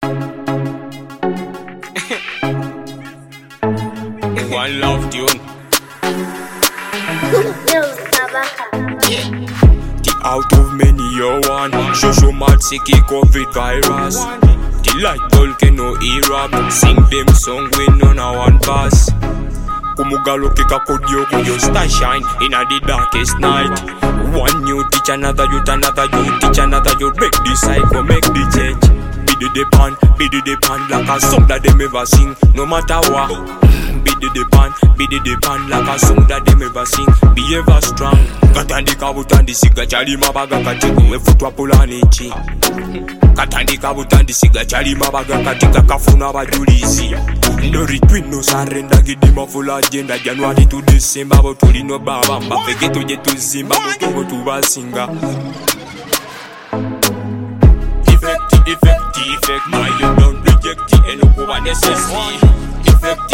One love tune. The out of many you one. Shosho mad sicky COVID virus. The light volcano era. Sing them song with none of one pass. Kumugalo kika kodio kuyo star shine in a the darkest night. One you teach another youth teach another youth. Make the cycle, make the change. Be the pan like a song that them ever sing. No matter what. Be the pan like a song that them ever sing. Be ever strong. Katandika butandisiga chali mabaga katika wefutwa pulanichi. Katandika butandisiga chali mabaga katika kafuna bajulizi. No retreat, no surrender, gidima full agenda. January to December, but tuli no baba. Mafege to je to Zimba, but to basinga. Effect, my you don't reject it, and no one necessity. Effect,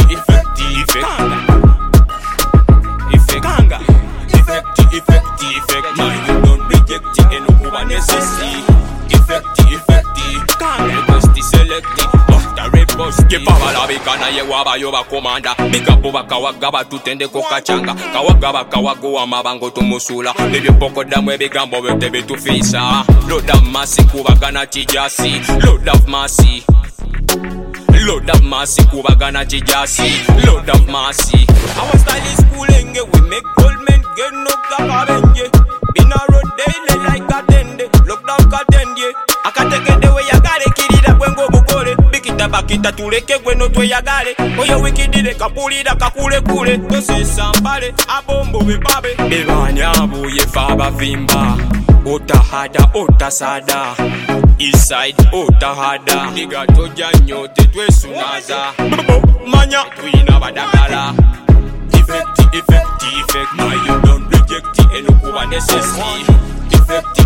my you don't reject it, and no one necessity. Effect, request selecting. Kipava la bikana ye waba yoba komanda. Bikapo bakawagaba tutende kokachanga. Kawagaba kawagoa mabango tumusula. Nebyo poko damwe bigambo bete bitufisa. Lord of mercy kubagana chijasi. Lord of mercy. Lord of mercy kubagana chijasi. Lord of mercy. Our style is cool enge. We make old men get no kabenje. Been a road daily like a tende. Look down katende. Akateke the way ya gare kirida kwengo bukole. Bakita tuleke gweno tweyagale. Oyo wikidire kapulira kakule kule. Tosisa mbale abombo bebabe. Bebanyabu yefaba vimba. Otahada otasada. Eastside otahada. Niga toja nyote twesunaza. Manya twina badakala. Effect, my you don't reject it, and no one necessity. Effect,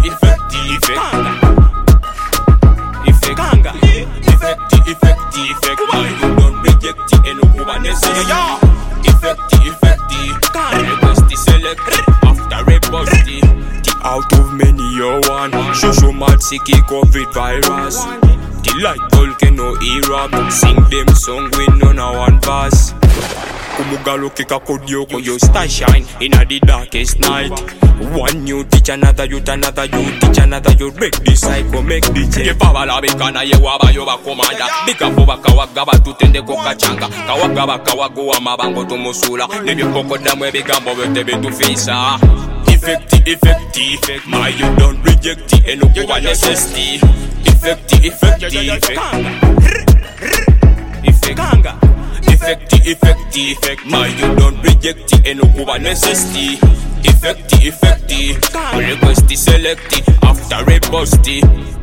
my you don't reject it, and no one necessity. Effect, request select after repost. The out of many you one. Shosho mad sicky COVID virus. The light volcano era. Sing them song with none of one pass. Kumugalo kika kodio kuyo star shine in a the darkest night. One you teach another youth teach another youth. Break the cycle, make the change. Kipava la bikana ye waba yoba komanda. Bikapo bakawagaba tutende kokachanga. Kawagaba kawagoa mabango tumusula. Nebyo poko damwe bigambo bete bitufisa. Effect, my you don't reject it, and no one necessity. Effect, my you don't reject it, and no one necessity. Effect, request select after repost.